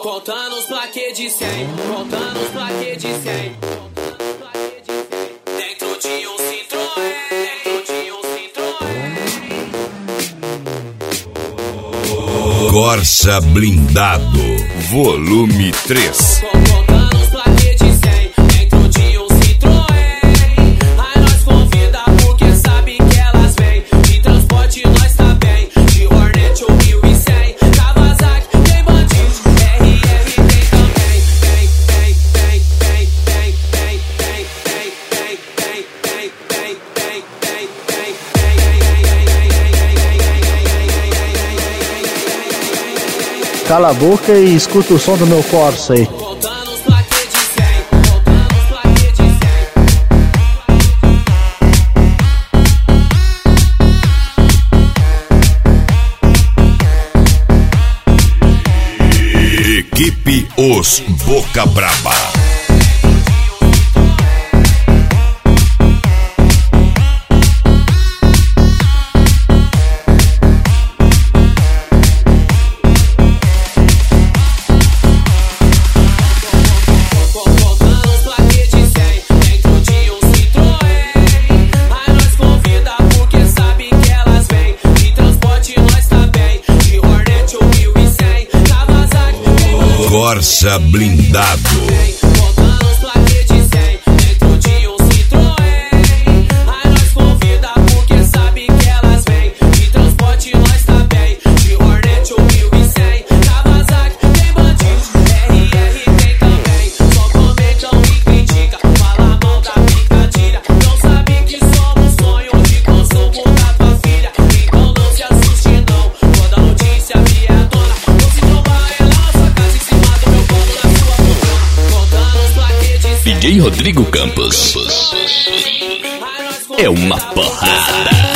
Contando os plaquês de 100, contando os plaquês de 100. Dentro de um Citroën, dentro de um Citroën. Corsa Blindado, volume 3. Contando os plaquês de 100, dentro de um Citroën. Aí nós convida porque sabe que elas vêm. De transporte nós tá bem, de Hornet ou 1100. Kawasaki tem bandido, RR tem também. Vem, vem, vem, vem, vem, vem, vem, vem, vem, vem, vem, vem, vem, vem, vem. Cala a boca e escuta o som do meu Corsa aí. Contando os plaquês de 100, contando os plaquês de 100. Equipe Os Boca Braba. Contando os plaquês de 100, dentro de um Citroën. Aí nós convida porque sabe que elas vêm. De transporte nós tá bem, de Hornet ou 1100. Kawasaki tem bandido. Corsa Blindado. Contando os plaquês de 100, dentro de um Citroën. Aí nós convida porque sabe que elas vêm. De transporte nós tá bem, de Hornet ou 1100. Kawasaki tem bandido, RR tem também. Só comentam e critica, fala mal da picadilha. Não sabe que somos sonho de consumo da tua filha. Então não se assuste não, quando a notícia vier à tona. Vou se tomar ela na sua casa em cima do meu colo, na sua poltrona. Contando os plaquês de 100. DJ Rodrigo Campos. É uma porrada.